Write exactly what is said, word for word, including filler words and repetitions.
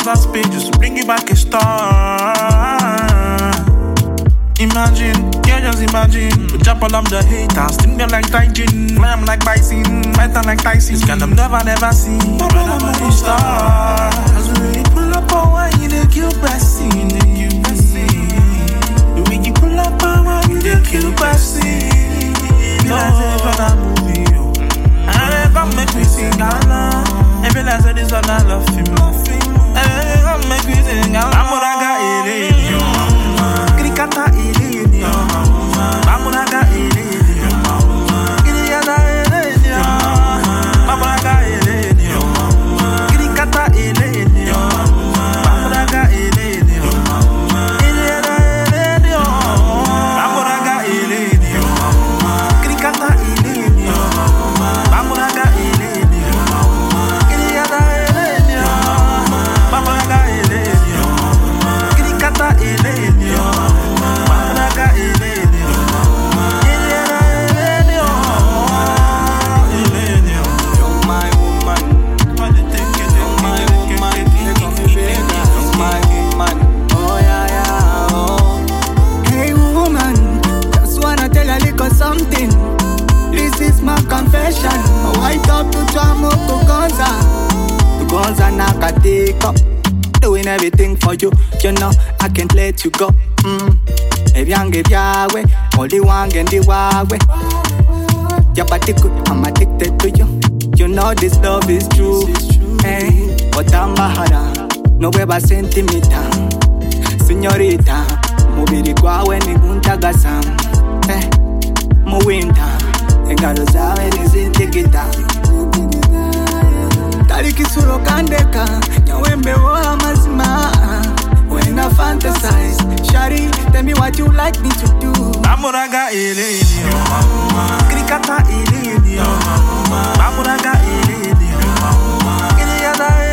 outer space just to bring you back a star. Imagine, yeah, just imagine. We jump all of the haters, sting them like Taijin, fly them like Bison, fight them like Tyson. This kind of never, never see. My brother, my star. As we really pull up on wine, you dey kill Bessie, you dey kill Bessie. The way you pull up on wine, you dey kill Bessie. Feel like say for that movie, yo. And they come make me sing along. I feel like say this one I love him. And they come make me sing along. Amuraga Eleni, Krikata Eleni, Amuraga Eleni, Kriyada Eleni, Amuraga Eleni, Krikata Eleni, Amuraga Eleni, Kriyada Eleni, Amuraga Eleni, Krikata Eleni, Amuraga Eleni, Kriyada Eleni, Amuraga Eleni, Krikata Eleni, Amuraga Eleni, Kriyada Eleni, Eleni. You're my woman, What they think it, you're my woman, you're my woman. Oh yeah, yeah, oh. Hey woman, just wanna tell a little something. This is my confession. I wake up to Chamo to Gonza, to Gonza Nakateko. Doing everything for you, you know I can't let you go. Mm. If young, if Yahweh, only one can do Yahweh. Your body good, I'm addicted to you. You know this love is true. Hey, but I'm bahara, no weba centimeter. Señorita, mubiri kwawe ni guntagasa. Eh, muwinta, engalo zawe nizintikita. Tariki suro kandeka, nyawembe woha mazima. When I fantasize, shawty, tell me what you like me to do. Amuraga Eleni, Krikata Eleni, Amuraga Eleni, Kriyada